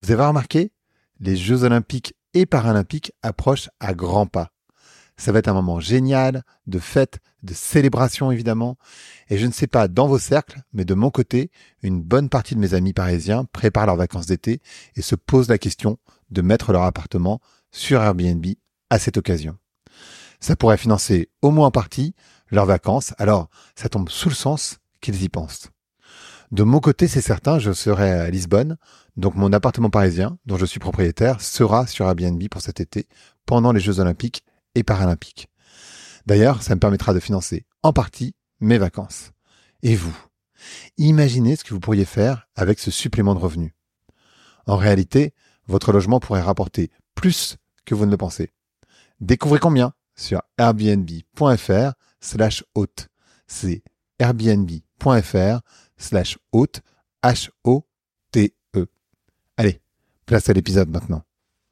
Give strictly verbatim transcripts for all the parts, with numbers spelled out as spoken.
Vous avez remarqué, les Jeux Olympiques et Paralympiques approchent à grands pas. Ça va être un moment génial, de fête, de célébration évidemment. Et je ne sais pas dans vos cercles, mais de mon côté, une bonne partie de mes amis parisiens préparent leurs vacances d'été et se posent la question de mettre leur appartement sur Airbnb à cette occasion. Ça pourrait financer au moins en partie leurs vacances, alors ça tombe sous le sens qu'ils y pensent. De mon côté, c'est certain, je serai à Lisbonne, donc mon appartement parisien, dont je suis propriétaire, sera sur Airbnb pour cet été, pendant les Jeux Olympiques et Paralympiques. D'ailleurs, ça me permettra de financer en partie mes vacances. Et vous, imaginez ce que vous pourriez faire avec ce supplément de revenus. En réalité, votre logement pourrait rapporter plus que vous ne le pensez. Découvrez combien sur airbnb.fr slash hôte. C'est airbnb.fr slash hôte, H O T E. Allez, place à l'épisode maintenant.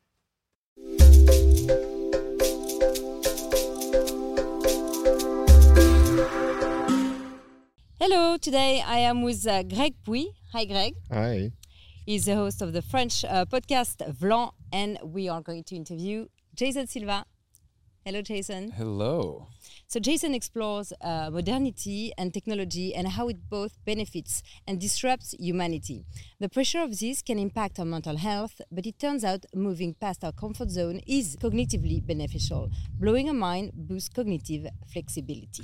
Hello, today I am with uh, Greg Pouy. Hi, Greg. Hi. He's the host of the French uh, podcast Vlan, and we are going to interview Jason Silva. Hello, Jason. Hello. So Jason explores uh, modernity and technology and how it both benefits and disrupts humanity. The pressure of this can impact our mental health, but it turns out moving past our comfort zone is cognitively beneficial. Blowing a mind boosts cognitive flexibility.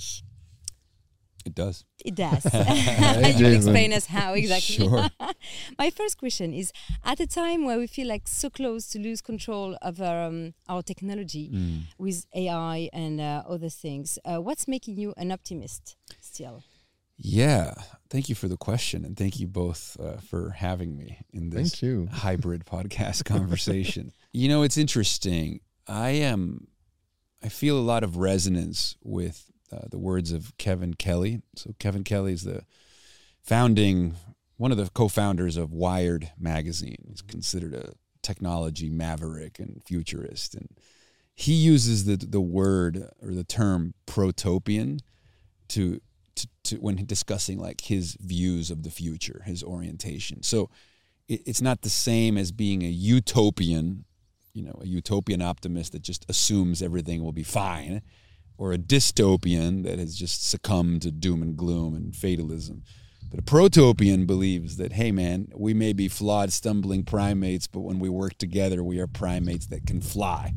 It does. It does. You explain us how exactly. Sure. My first question is, at a time where we feel like so close to lose control of our, um, our technology Mm. with A I and uh, other things, uh, what's making you an optimist still? Yeah. Thank you for the question, and thank you both uh, for having me in this Thank you. hybrid podcast conversation. You know, it's interesting. I am. I feel a lot of resonance with uh, the words of Kevin Kelly. So Kevin Kelly is the founding, one of the co-founders of Wired magazine. He's considered a technology maverick and futurist, and he uses the the word or the term protopian to to, to when discussing like his views of the future, his orientation. So it, it's not the same as being a utopian, you know, a utopian optimist that just assumes everything will be fine, or a dystopian that has just succumbed to doom and gloom and fatalism. But a protopian believes that, hey, man, we may be flawed, stumbling primates, but when we work together, we are primates that can fly.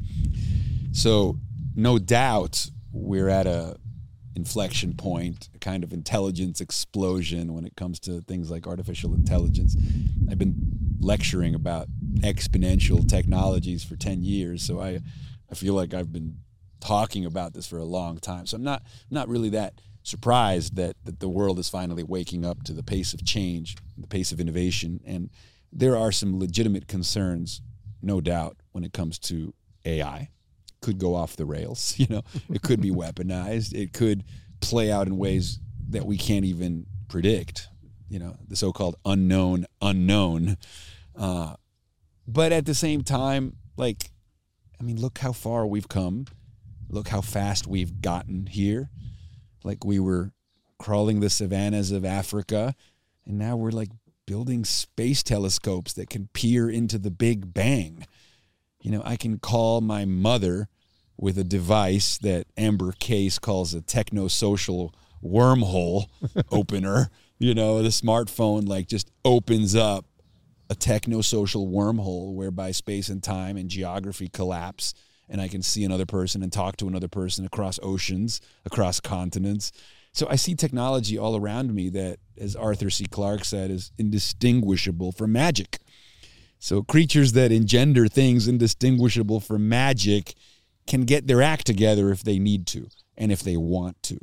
So no doubt we're at a inflection point, a kind of intelligence explosion when it comes to things like artificial intelligence. I've been lecturing about exponential technologies for ten years, so I, I feel like I've been talking about this for a long time. So I'm not not really that surprised that, that the world is finally waking up to the pace of change, the pace of innovation. And there are some legitimate concerns, no doubt, when it comes to A I. Could go off the rails, you know, it could be weaponized. It could play out in ways that we can't even predict, you know, the so-called unknown unknown. Uh, but at the same time, like, I mean, look how far we've come. Look how fast we've gotten here. Like we were crawling the savannas of Africa, and now we're like building space telescopes that can peer into the Big Bang. You know, I can call my mother with a device that Amber Case calls a technosocial wormhole opener. You know, the smartphone like just opens up a technosocial wormhole whereby space and time and geography collapse, and I can see another person and talk to another person across oceans, across continents. So I see technology all around me that, as Arthur C. Clarke said, is indistinguishable from magic. So creatures that engender things indistinguishable from magic can get their act together if they need to and if they want to.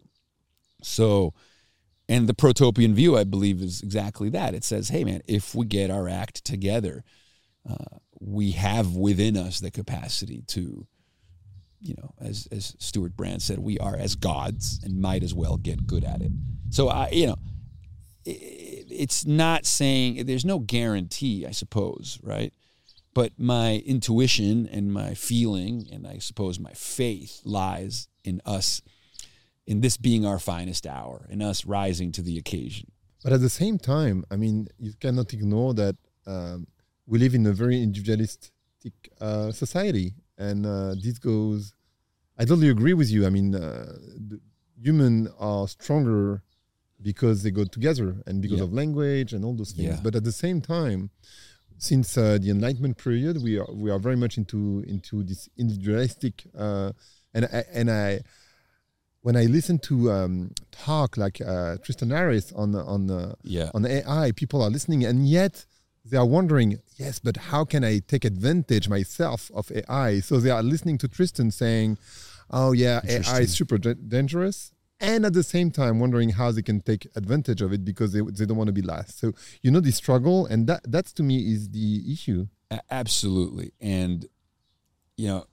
So, and the protopian view, I believe, is exactly that. It says, hey, man, if we get our act together, uh, we have within us the capacity to, you know, as as Stuart Brand said, we are as gods and might as well get good at it. So, I, you know, it, it's not saying, there's no guarantee, I suppose, right? But my intuition and my feeling, and I suppose my faith, lies in us, in this being our finest hour, in us rising to the occasion. But at the same time, I mean, you cannot ignore that um, we live in a very individualistic uh, society, and uh, this goes. I totally agree with you. I mean, uh, the humans are stronger because they go together and because Yeah. of language and all those things. Yeah. But at the same time, since uh, the Enlightenment period, we are we are very much into into this individualistic. Uh, and I, and I, when I listen to um, talk like uh, Tristan Harris on on uh, Yeah. on A I, people are listening, and yet they are wondering, yes, but how can I take advantage myself of A I? So they are listening to Tristan saying, oh yeah, A I Interesting. is super da- dangerous. And at the same time, wondering how they can take advantage of it because they, they don't want to be last. So, you know, the struggle, and that that's to me is the issue. A- absolutely. And, you know,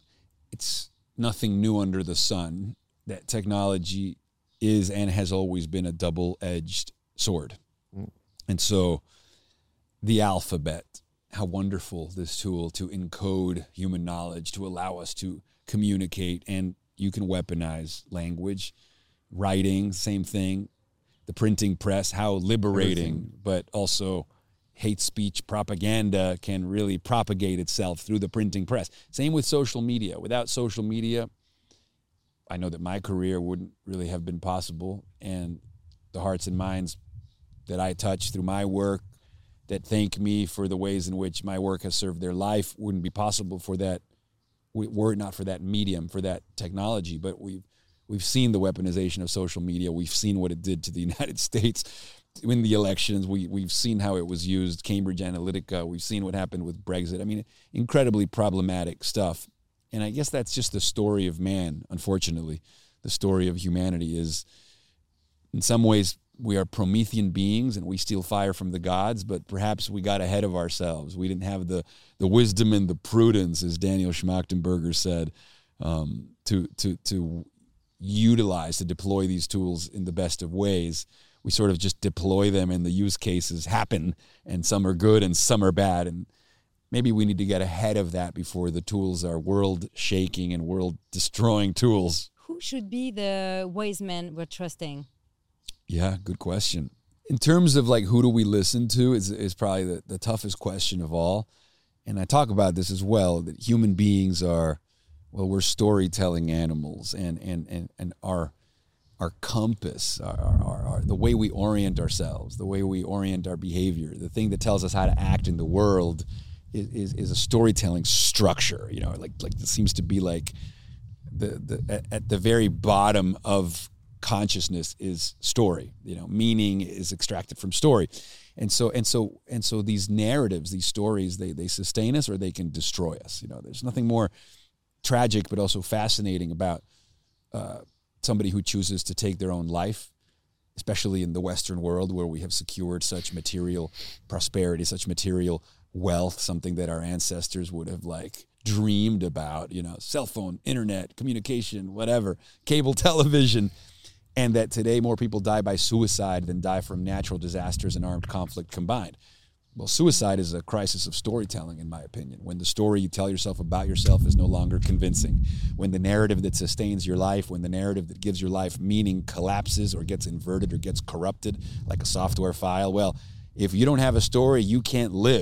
it's nothing new under the sun that technology is and has always been a double-edged sword. Mm. And so the alphabet, how wonderful this tool to encode human knowledge, to allow us to communicate, and you can weaponize language. Writing, same thing. The printing press, how liberating, Everything. but also hate speech propaganda can really propagate itself through the printing press. Same with social media. Without social media, I know that my career wouldn't really have been possible, and the hearts and minds that I touch through my work that thank me for the ways in which my work has served their life wouldn't be possible for that, were it not for that medium, for that technology. But we've We've seen the weaponization of social media. We've seen what it did to the United States in the elections. We, we've seen how it was used, Cambridge Analytica. We've seen what happened with Brexit. I mean, incredibly problematic stuff. And I guess that's just the story of man, unfortunately. The story of humanity is, in some ways, we are Promethean beings and we steal fire from the gods, but perhaps we got ahead of ourselves. We didn't have the, the wisdom and the prudence, as Daniel Schmachtenberger said, um, to to to... utilize to deploy these tools in the best of ways. We sort of just deploy them and the use cases happen, and some are good and some are bad. And maybe we need to get ahead of that before the tools are world shaking and world destroying tools. Who should be the wise men we're trusting? Yeah, good question. In terms of like, who do we listen to is, is probably the, the toughest question of all. And I talk about this as well, that human beings are, well, we're storytelling animals, and and and, and our our compass, our, our, our, the way we orient ourselves, the way we orient our behavior, the thing that tells us how to act in the world is, is, is a storytelling structure. You know, like like it seems to be like the the at, at the very bottom of consciousness is story. You know, meaning is extracted from story. And so and so and so these narratives, these stories, they they sustain us or they can destroy us. You know, there's nothing more tragic but also fascinating about uh, somebody who chooses to take their own life, especially in the Western world where we have secured such material prosperity, such material wealth, something that our ancestors would have like dreamed about, you know, cell phone, internet, communication, whatever, cable television, and that today more people die by suicide than die from natural disasters and armed conflict combined. Well, suicide is a crisis of storytelling, in my opinion. When the story you tell yourself about yourself is no longer convincing, when the narrative that sustains your life, when the narrative that gives your life meaning collapses or gets inverted or gets corrupted like a software file, well, if you don't have a story, you can't live.